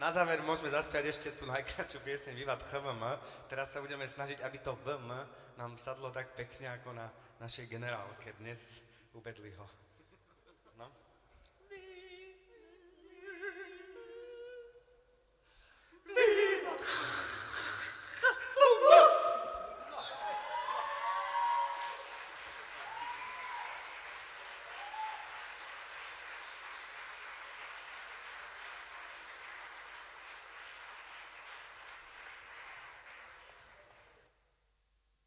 na záver môžeme zaspiať ešte tú najkračšiu pieseň Vivat HVM. Teraz sa budeme snažiť, aby to VM nám sadlo tak pekne ako na našej generálke dnes u Bedliho. No.